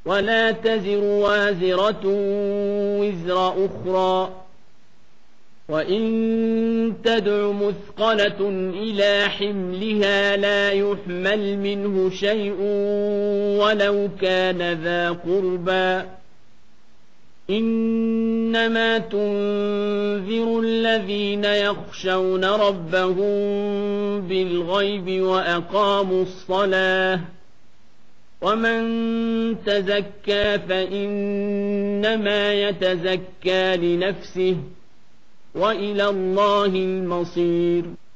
ولا تزر وازرة وزر أخرى، وإن تدع مثقلة إلى حملها لا يحمل منه شيء ولو كان ذا قربى، إنما تنذر الذين يخشون ربهم بالغيب وأقاموا الصلاة، ومن تزكى فإنما يتزكى لنفسه، وإلى الله المصير.